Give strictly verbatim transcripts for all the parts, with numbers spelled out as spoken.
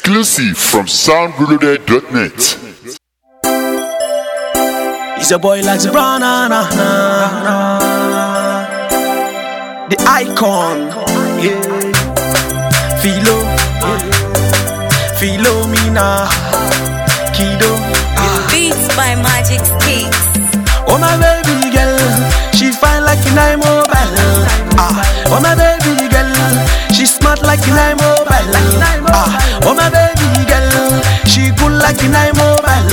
Exclusive from sound reloaded dot net. He's a boy like Brown, nah, nah, nah. The icon, yeah. Philo, yeah. Philomena, Kido, yeah. Beats by Magic Sticks. Oh my baby girl, she fine like an iMobile. Ah, oh my baby girl, she smart like an iMobile. Ah, oh my baby girl, she good like an iMobile.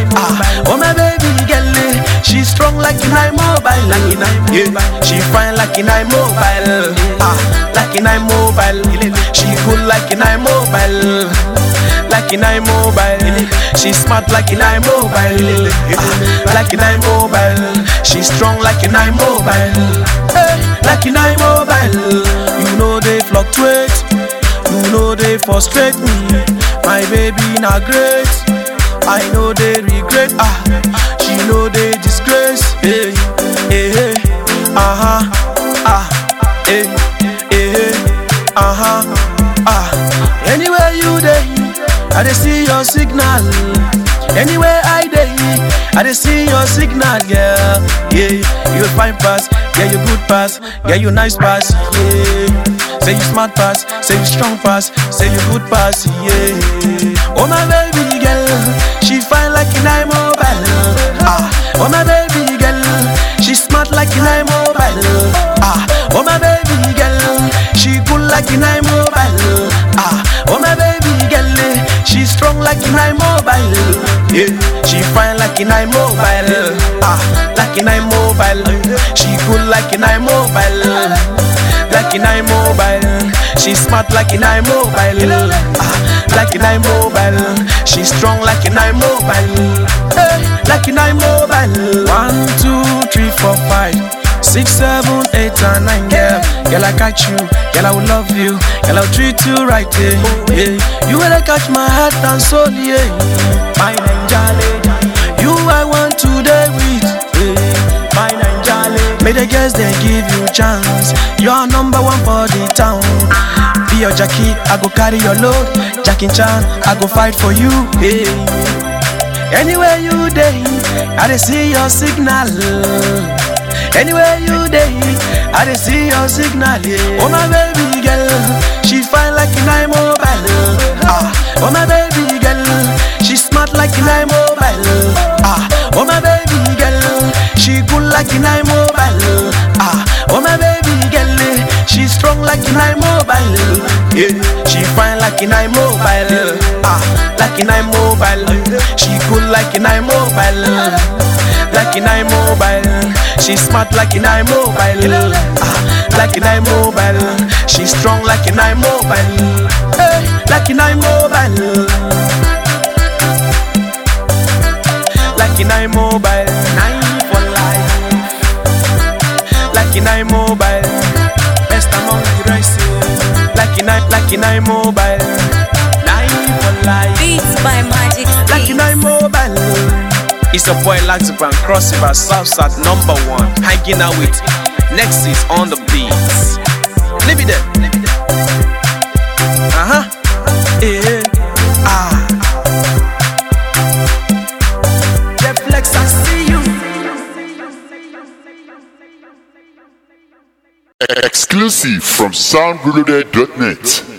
Ah, oh my baby girl, she strong like an iMobile. Yeah, she fine like an iMobile. Ah, like an iMobile. She good like an iMobile. Like an iMobile. She smart like an iMobile. Ah, like an iMobile. She strong like an iMobile. Hey, like an iMobile. You know they fluctuate. You know they frustrate me. My baby not great. I know they regret. Ah, she know they disgrace. Hey, hey, hey. Uh-huh. Ah, hey, hey, hey. Uh-huh. Ah. Anywhere you dey, I dey see your signal. Anywhere I dey, I dey see your signal, girl. Yeah, you fine pass, yeah you good pass, yeah you nice pass, yeah. Say you smart pass, say you strong pass, say you good pass, yeah. Oh my baby girl, she fine like an iMobile. Ah, oh my baby girl, she smart like an iMobile. Ah, oh my baby girl, she good like an iMobile. Ah, oh my baby girl, she strong like an iMobile. Yeah, she fine like an iMobile. Ah, like an iMobile. She good like an iMobile. Like an iMobile. She smart like an iMobile. Ah, like an iMobile. She strong like an iMobile. Hey, like an iMobile. One, two, three, four, five. Six, seven, eight, and nine, girl. Girl, I catch you. Girl, I will love you. Girl, I'll treat you right, yeah. yeah. You will catch my heart and soul, yeah. My ninja lady. You I want today with, yeah. My ninja lady. May the girls they give you chance. You're number one for the town. Be your Jackie, I go carry your load. Jackie Chan, I go fight for you, yeah. Anywhere you day, I dey see your signal. Anywhere you day, I dey see your signal, yeah. Oh my baby girl, she fine like an iMobile. Ah, oh my baby girl, she smart like an iMobile. Ah, oh my baby girl, she good like an iMobile. Ah, oh my baby girl, she strong like an iMobile. Yeah, she fine like an iMobile. Ah, like an iMobile. She good like an iMobile. Like an iMobile. She smart like an iMobile. Ah, like an iMobile. She strong like an iMobile. Hey, like an iMobile. Like an iMobile. Nine for life. Like an iMobile. Best among the rest. Like an i, like an iMobile. Nine for life. Beats by Magic Sticks. Like an iMobile. It's a boy Laxaban crossover Southside number one. Hanging out with Nexus on the beats. Leave it there. Uh huh. Yeah. Ah. Reflex, I see you. Exclusive from sound reloaded dot net.